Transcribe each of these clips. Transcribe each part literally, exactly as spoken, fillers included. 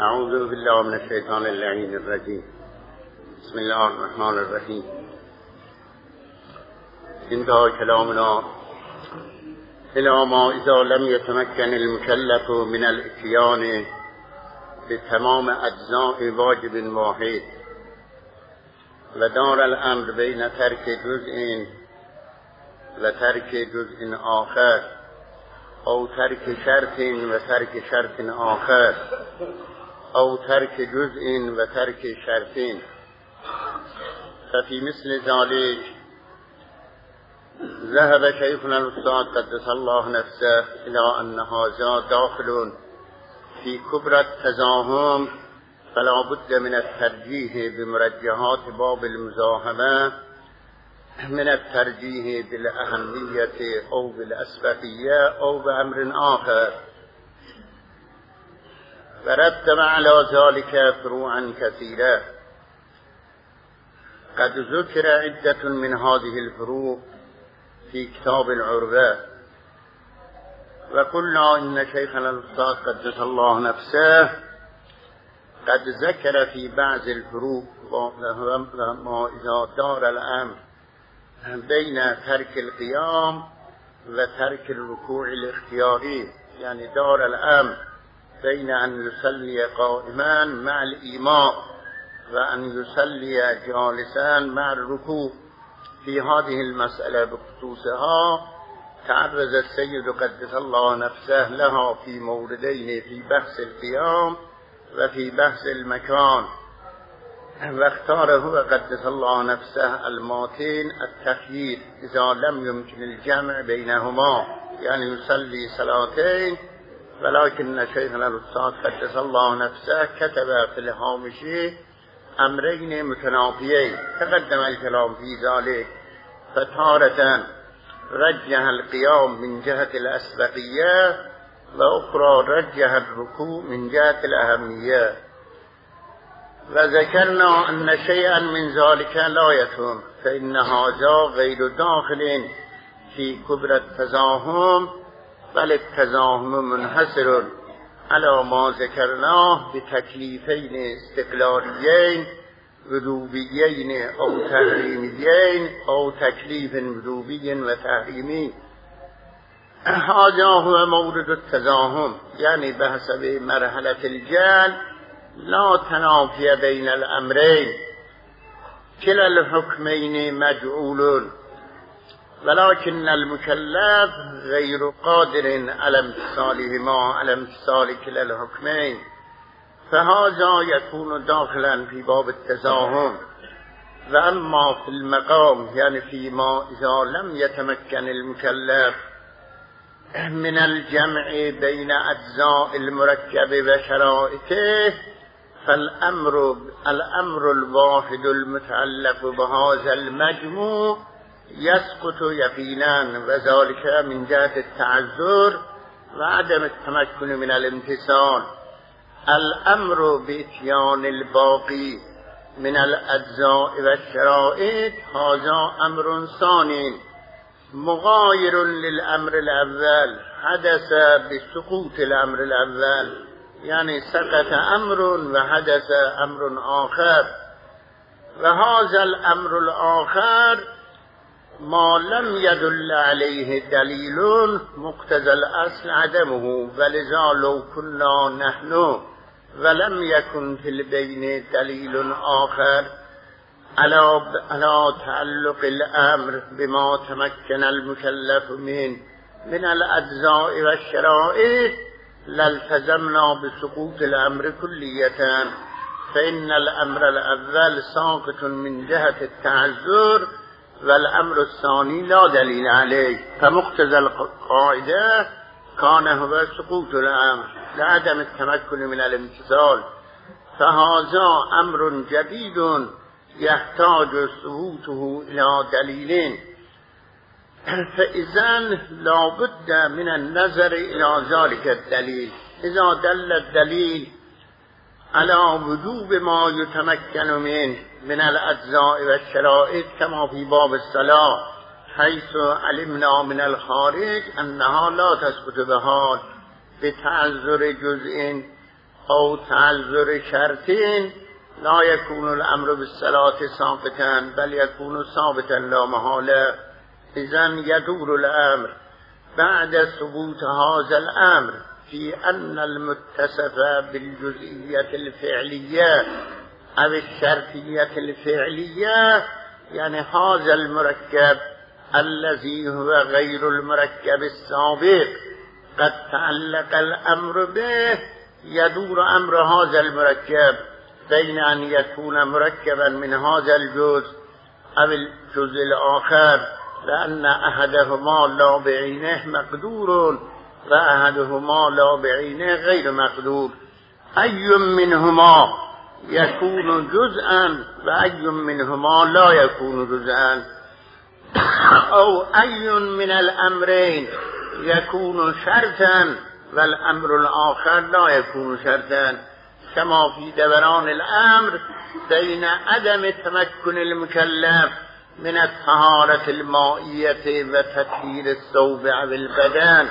اعوذ بالله من الشیطان اللعین الرجیم. بسم الله الرحمن الرحیم. انتهى كلامنا إلى ما إذا لم يتمكن المكلف من الاتيان بتمام أجزاء واجب واحد ودار الأمر بين ترك جزء وترك جزء آخر أو ترك شرط وترك شرط آخر أو ترك جزء وترك شرط. ففي مثل ذلك ذهب شيخنا الأستاذ قدس الله نفسه إلى أن هذا داخل في كبرى التزاحم، فلا بد من الترجيح بمرجحات باب المزاحمة من الترجيح بالأهمية أو بالأسبقية أو بأمر آخر، ورتب على ذلك فروعا كثيرة. قد ذكر عدة من هذه الفروع في كتاب العروة، وقلنا إن شيخنا الأستاذ قدس الله نفسه قد ذكر في بعض الفروع ما إذا دار الأمر بين ترك القيام وترك الركوع الاختياري، يعني دار الأمر بين أن يصلي قائما مع الإيماء وأن يصلي جالسا مع الركوع. في هذه المسألة بخصوصها تعرض السيد قدس الله نفسه لها في موردين، في بحث القيام وفي بحث المكان، واختار هو قدس الله نفسه الماتين التخيير إذا لم يمكن الجمع بينهما، يعني يصلي صلاتين، ولكن شيخنا الأستاذ قدس الله نفسه كتب في الهامش أمرين متنافيين تقدم الكلام في ذلك. فتارة رجح القيام من جهة الأسبقية، وأخرى رجح الركوع من جهة الأهمية. وذكرنا أن شيئا من ذلك لا يتم، فإن هذا غير داخل في كبرى التزاحم، بل التزاحم منحصر على ما ذكرناه بتكليفين استقلاليين وجوبيين أو تحريميين أو تكليف وجوبي وتحريمي. هذا هو مورد التزاحم، يعني بحسب مرحلة الجهل لا تنافي بين الأمرين، كلا الحكمين مجعول، ولكن المكلف غير قادر على امتثالهما على امتثال كلا الحكمين، فهذا يكون داخلا في باب التزاحم. وأما في المقام، يعني فيما إذا لم يتمكن المكلف من الجمع بين أجزاء المركب وشرائطه، فالأمر الأمر الواحد المتعلق بهذا المجموع يسقط يقينا، وذلك من جهة التعذر وعدم التمكن من الامتثال. الأمر بإتيان الباقي من الأجزاء والشرائط هذا أمر ثاني مغاير للأمر الأول، حدث بسقوط الأمر الأول، يعني سقط أمر وحدث أمر آخر. وهذا الأمر الآخر ما لم يدل عليه دليل مقتضى الأصل عدمه، ولذا لو كنا نحن ولم يكن في البين دليل آخر على على تعلق الأمر بما تمكن المكلف من من الأجزاء والشرائط لالتزمنا بسقوط الأمر كلية، فإن الأمر الأول ساقط من جهة التعذر والأمر الثاني لا دليل عليه، فمقتضى القاعدة كان هو سقوط الأمر لعدم التمكن من الامتثال. فهذا أمر جديد يحتاج ثبوته إلى دليل، فإذا لا بد من النظر إلى ذلك الدليل. إذا دل الدليل على وجوب ما يتمكن منه من الأجزاء والشرائط كما في باب الصلاة، حيث علمنا من الخارج أنها لا تثبت بحال بتعذر جزء او تعذر شرطین لا يكون الامر بالصلاة ثابتا بل يكون ثابتا لا محالة. اذن يدور الامر بعد ثبوت هذا الامر في ان المتصف بالجزئية الفعلية او الشرطية الفعلية، يعني هذا المركب الذي هو غير المركب السابق قد تعلق الامر به، يدور امر هذا المركب بين ان يكون مركبا من هذا الجزء او الجزء الاخر، لان احدهما لا بعينه مقدور و احدهما لا بعينه غير مقدور. اي منهما يكون جزءا و اي منهما لا يكون جزءا، او اي من الامرين يكون شرطا والامر الاخر لا يكون شرطا، كما في دوران الامر بين عدم تمكن المكلف من الطهارة المائية وتطهير الثوب او البدن.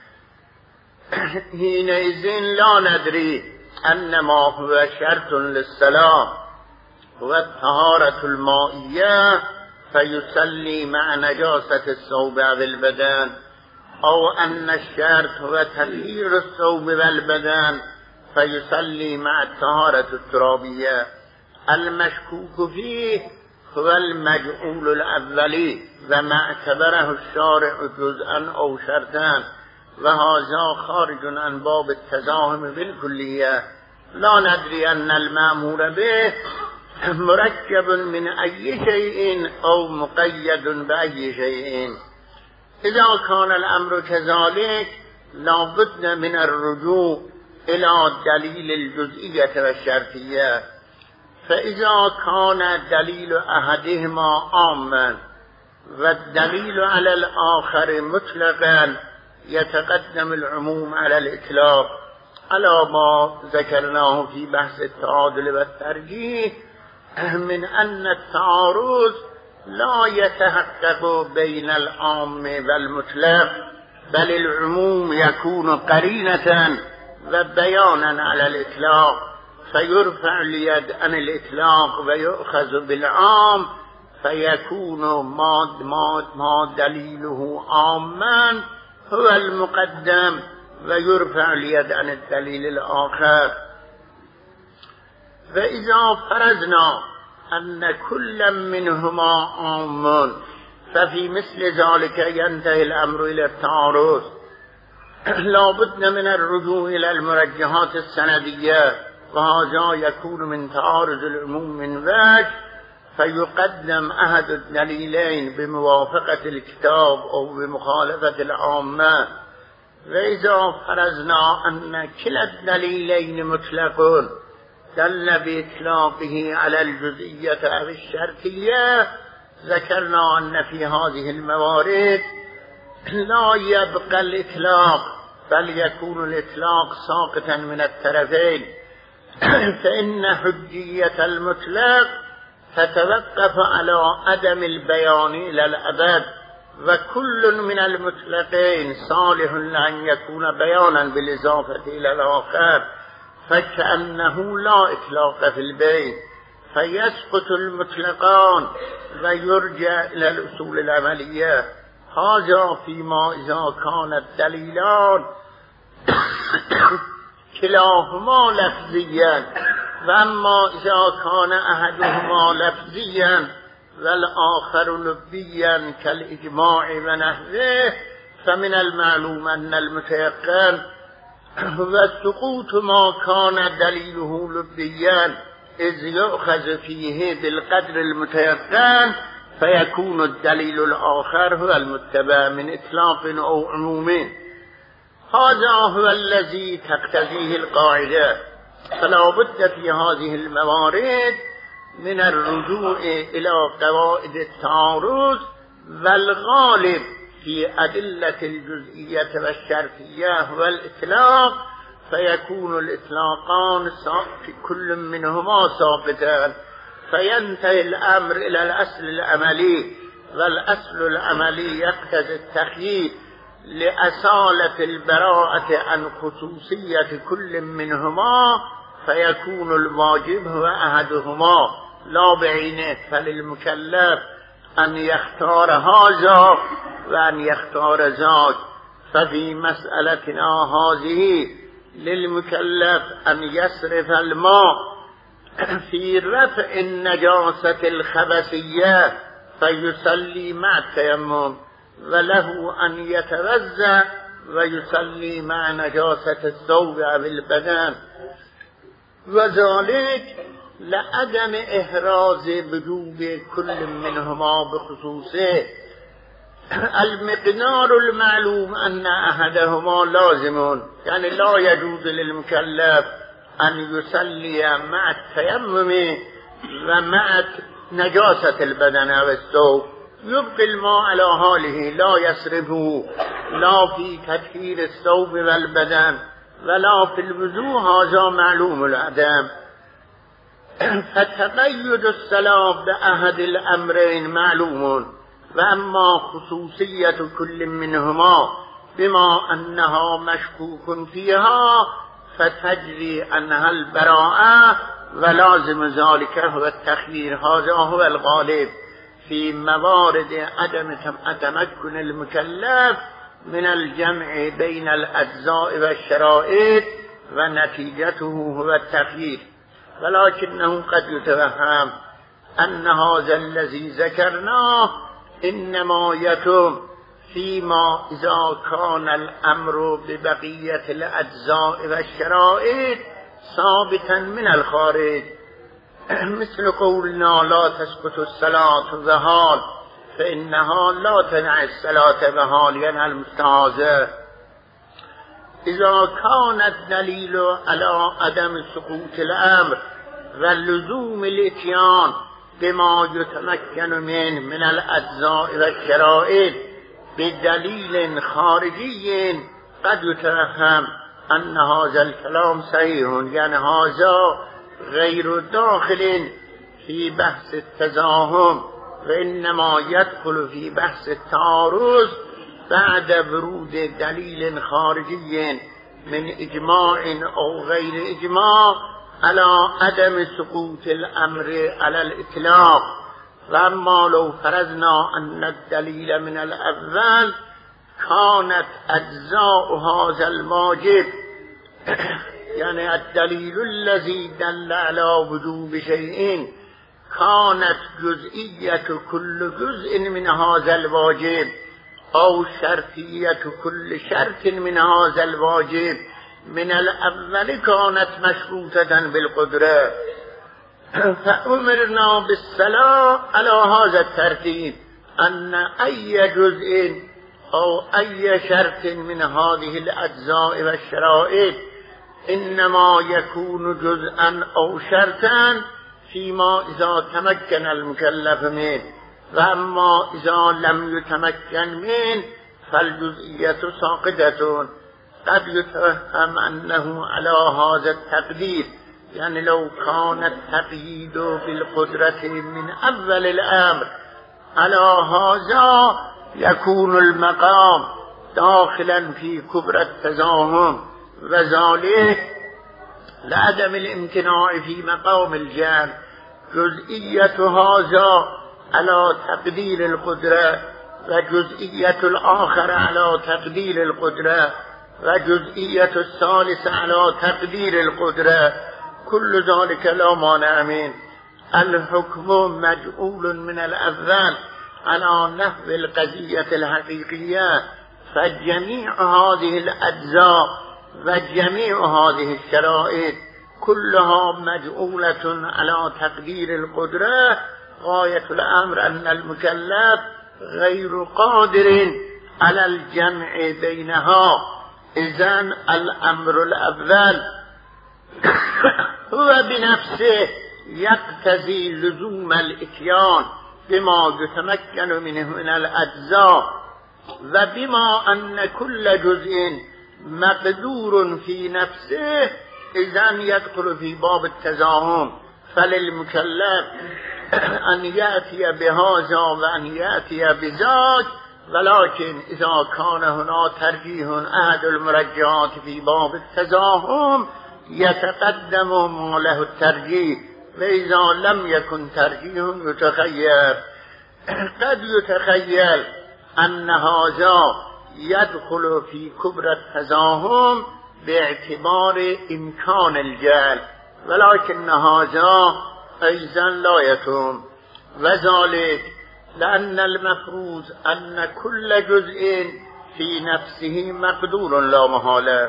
حينئذ لا ندري ان ما هو شرط للصلاة هو الطهارة المائية فيصلي مع نجاسة الثوب او البدن، او ان الشرط هو تطهير الثوب والبدن فيصلي مع الطهارة الترابية. المشكوك فيه هو المجعول الاولي وما اعتبره الشارع جزءا او شرطا، وهذا خارج عن باب التزاحم بالكلية. لا ندري ان المأمور به مركب من اي شيء او مقيد باي شيء. اذا كان الامر كذلك لا بد من الرجوع الى دليل الجزئية والشرطية، فاذا كان دليل احدهما عاما والدليل على الاخر مطلقا يتقدم العموم على الاطلاق، على ما ذكرناه في بحث التعادل والترجيح من ان التعارض لا يتحقق بين العام والمطلق، بل العموم يكون قرينة وبيانا على الإطلاق، فيرفع اليد عن الإطلاق ويؤخذ بالعام، فيكون ما, ما, ما دليله عاما هو المقدم ويرفع اليد عن الدليل الآخر. فإذا فرضنا أن كل منهما عام ففي مثل ذلك ينتهي الأمر إلى التعارض. لا بد من الرجوع إلى المرجحات السندية، وهذا يكون من تعارض العموم من وجه، فيقدم أحد الدليلين بموافقة الكتاب أو بمخالفة العامة. وإذا فرضنا أن كلا الدليلين مطلقون دل بإطلاقه على الجزئية أو الشرطية، ذكرنا أن في هذه الموارد لا يبقى الإطلاق بل يكون الإطلاق ساقطا من الطرفين، فإن حجية المطلق تتوقف على عدم البيان إلى الأبد، وكل من المطلقين صالح لأن يكون بيانا بالإضافة إلى الآخر، فكأنه لا إطلاق في البين، فيسقط المطلقان ويرجع إلى الأصول العملية. هذا فيما إذا كان الدليلان كلاهما لفظيا، وأما إذا كان أحدهما لفظيا والآخر لبيا كالإجماع ونحوه، فمن المعلوم أن المتيقن هو سقوط ما كان دليله لبيا، إذ يؤخذ فيه بالقدر المتيقن، فيكون الدليل الآخر هو المتبع من إطلاق أو عموم. هذا هو الذي تقتضيه القاعدة. فلا بد في هذه الموارد من الرجوع إلى قواعد التعارض، والغالب في أدلة الجزئية والشرطية هو الإطلاق، فيكون الإطلاقان في كل منهما ساقطان، فينتهي الأمر إلى الأصل العملي، والأصل العملي يقتضي التخيير، لأصالة البراءة عن خصوصية كل منهما فيكون الواجب هو أحدهما لا بعينه، فللمكلف أن يختار هذا وأن يختار ذاك. ففي مسألتنا هذه للمكلف أن يصرف الماء في رفع النجاسة الخبثية فيصلي مع التيمم، وله أن يتوضأ ويصلي مع نجاسة الثوب أو البدن، وذلك لعدم إحراز وجوب كل منهما بخصوصه. المقدار المعلوم أن أحدهما لازم، يعني لا يجوز للمكلف أن يصلي مع التيمم ومع نجاسة البدن والثوب، يبقي الماء على حاله لا يصرفه لا في تطهير الثوب والبدن ولا في الوضوء، هذا معلوم العدم. فتقيد الصلاة بأحد الأمرين معلوم، وأما خصوصية كل منهما بما أنها مشكوك فيها فتجري عنها البراءة، ولازم ذلك هو التخيير. هذا هو الغالب في موارد عدم تمكن المكلف من الجمع بين الأجزاء والشرائط، ونتيجته هو التخيير. ولكنه قد يتوهم أن هذا الذي ذكرناه إنما يتم فيما إذا كان الأمر ببقية الأجزاء والشرائط ثابتا من الخارج، مثل قولنا لا تسقط الصلاة بحال فإنها لا تنع الصلاة بحال، يعني المستعاذة. إذا كان الدليل على عدم سقوط الأمر واللزوم الاتيان بما يتمكن منه من الأجزاء والشرائط بدليل خارجي، قد يتوهم أن هذا الكلام صحيح، يعني هذا غير داخل في بحث التزاحم، وإنما يدخل في بحث التعارض بعد ورود دليل خارجي من إجماع أو غير إجماع على عدم سقوط الأمر على الإطلاق. فأما لو فرضنا أن الدليل من الأول كانت أجزاء هذا الواجب، يعني الدليل الذي دل على وجوب شيء كانت جزئية كل جزء من هذا الواجب أو شرطية كل شرط من هذا الواجب من الأول كانت مشروطة بالقدرة، فأمرنا بالصلاة على هذا الترتيب، أن أي جزء أو أي شرط من هذه الأجزاء والشرائط إنما يكون جزءا أو شرطا فيما إذا تمكن المكلف منه، وأما إذا لم يتمكن منه فالجزئية ساقطة. قد يتوهم أنه على هذا التقدير، يعني لو كان التقييد بالقدرة من أول الأمر على هذا يكون المقام داخلا في كبر التزاحم، وذلك لعدم الامتناع في مقام الجمع. جزئية هذا على تقدير القدرة، وجزئية الآخر على تقدير القدرة، وجزئية الثالث على تقدير القدرة، كل ذلك لا مانع منه. الحكم مجعول من الأول على نحو القضية الحقيقية، فجميع هذه الأجزاء وجميع هذه الشرائط كلها مجعولة على تقدير القدرة. غاية الأمر أن المكلف غير قادر على الجمع بينها، إذن الأمر الأول هو بنفسه يقتضي لزوم الإتيان بما يتمكن منه من الأجزاء، وبما أن كل جزء مقدور في نفسه إذن يدخل في باب التزاحم. فللمكلف أن يأتي بهذا وأن يأتي بذاك ولكن اذا كان هنا ترجیح احد المرجحات في باب التزاحم يتقدم ما له الترجیح وإذا لم يكن ترجیح يتخيل. قد يتخيل أن هذا يدخل في كبر التزاحم باعتبار إمكان الجهل، ولكن هذا أيضا لا يتم، وذلك لأن المفروض أن كل جزء في نفسه مقدور لا محالة،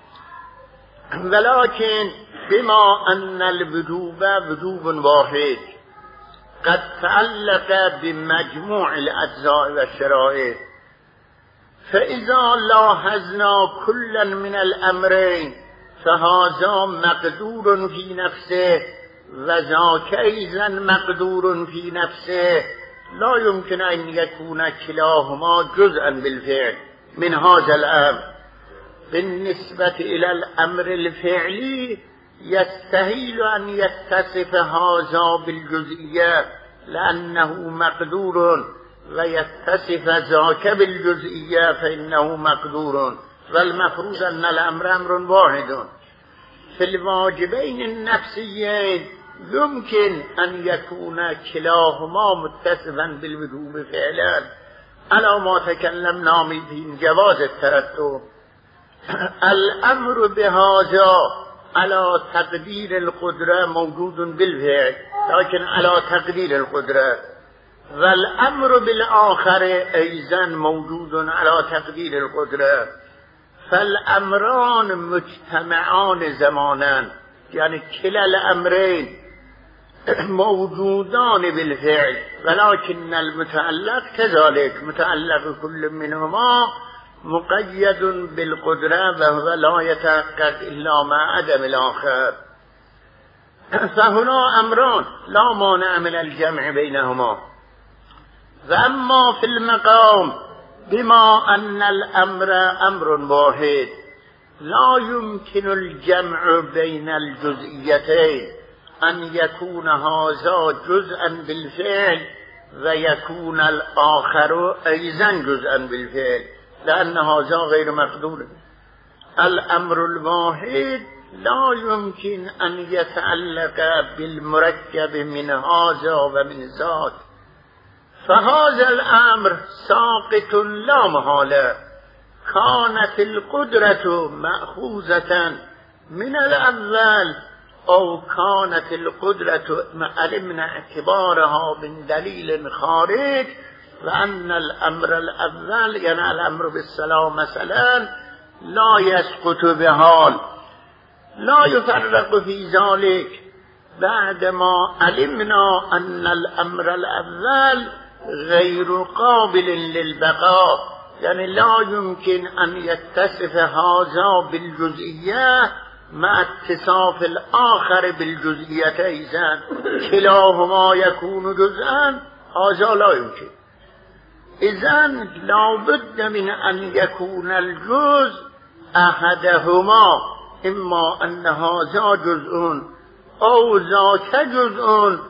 ولكن بما أن الوجوب وجوب واحد قد تعلق بمجموع الأجزاء والشرائط، فإذا لاحظنا كلا من الأمرين فهذا مقدور في نفسه وذاك أيضا مقدور في نفسه، لا يمكن أن يكون كلاهما جزءا بالفعل من هذا الأمر. بالنسبة إلى الأمر الفعلي يستحيل أن يتصف هذا بالجزئية لأنه مقدور، ويتصف ذاك بالجزئية فإنه مقدور، والمفروض أن الأمر أمر واحد. في الواجبين النفسيين يمكن أن يكون كلاهما متصفا بالوجوب فعلا على ما تكلمنا في جواز الترتب. الأمر بهذا على تقدير القدرة موجود بالفعل، لكن على تقدير القدرة، والأمر بالآخر أيضا موجود على تقدير القدرة، فالأمران مجتمعان زمانا، يعني كلا الأمرين موجودان بالفعل، ولكن المتعلق كذلك، متعلق كل منهما مقيد بالقدرة وهو لا يتحقق إلا مع عدم الآخر. فهنا أمران لا مانع من الجمع بينهما. وأما في المقام بما أن الأمر أمر واحد لا يمكن الجمع بين الجزئيتين، أن يكون هذا جزءا بالفعل ويكون الآخر أيضا جزءا بالفعل، لأن هذا غير مقدور. الأمر الواحد لا يمكن أن يتعلق بالمركب من هذا ومن ذاك، فهذا الأمر ساقط لا محالة، كانت القدرة مأخوذة من الأول أو كانت القدرة علمنا اعتبارها من دليل خارج، وأن الأمر الأول يعني الأمر بالسلام مثلا لا يسقط بحال، لا يفرق في ذلك بعدما علمنا أن الأمر الأول غير قابل للبقاء، يعني لا يمكن أن يتصف هذا بالجزئية مع اتصاف الآخر بالجزئية أيضا، كلاهما يكون جزءا، هذا لا يمكن. إذن لا بد من أن يكون الجزء أحدهما، إما أن هذا جزء أو ذاك جزء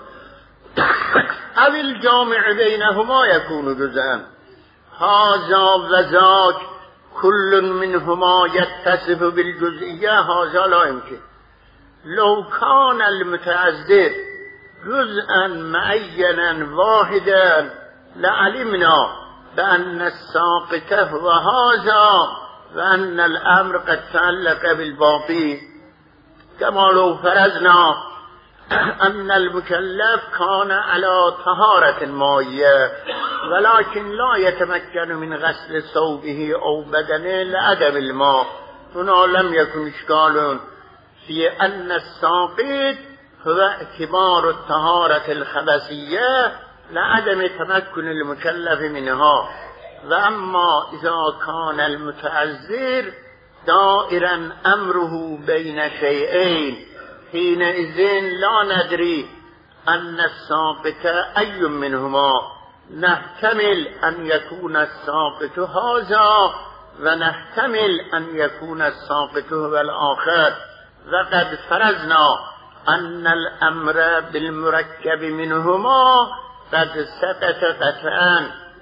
أو الجامع بينهما يكون جزءا، هذا وذاك كل منهما يتصف بالجزئية، هذا لا يمكن. لو كان المتعذر جزءا معينا واحدا لعلمنا بأن الساقط هو هذا وأن الأمر قد تعلق بالباقي، كما لو فرضنا أن المكلف كان على طهارة مائية ولكن لا يتمكن من غسل ثوبه أو بدنه لعدم الماء، هنا لم يكن إشكال في أن الساقط هو اعتبار الطهارة الخبثية لعدم تمكن المكلف منها. وأما إذا كان المتعذر دائرا أمره بين شيئين حينئذ لا ندري أن الساقط أي منهما، نحتمل أن يكون الساقط هذا ونحتمل أن يكون الساقط هو الآخر. وقد فرضنا أن الأمر بالمركب منهما قد سقط قطعا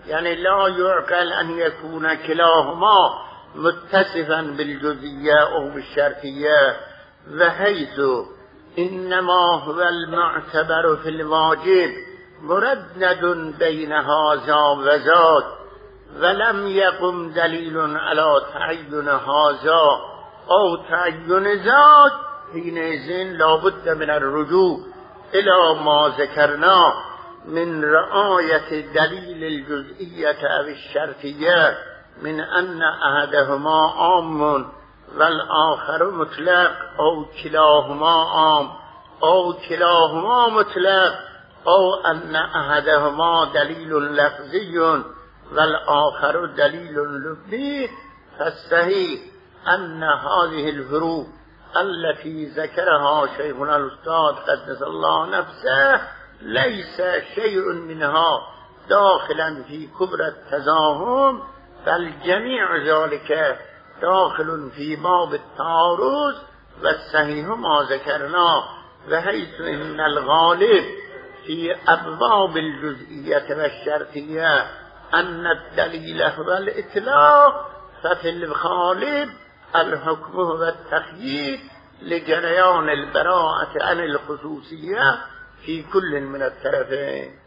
يعني لا يعقل أن يكون كلاهما متصفا بالجزئية أو بالشرطية، وحيث إنما هو المعتبر في الواجب مردد بين هذا وذاك، ولم يقم دليل على تعين هذا أو تعين ذاك، حينئذ لا بد من الرجوع إلى ما ذكرنا من رعاية دليل الجزئية أو الشرطية، من أن أحدهما عام والآخر مطلق، أو كلاهما عام أو كلاهما مطلق، أو أن أحدهما دليل لفظي والآخر دليل لفظي. فالصحيح أن هذه الفروق التي ذكرها شيخنا الأستاذ قدس الله نفسه ليس شيء منها داخلا في كبرى التزاحم، بل جميع ذلك داخل في باب التعارض. والصحيح ما ذكرنا، بحيث إن الغالب في أبواب الجزئية والشرطية أن الدليل هو الإطلاق، ففي الغالب الحكم هو التقييد لجريان البراءة عن الخصوصية في كل من الطرفين.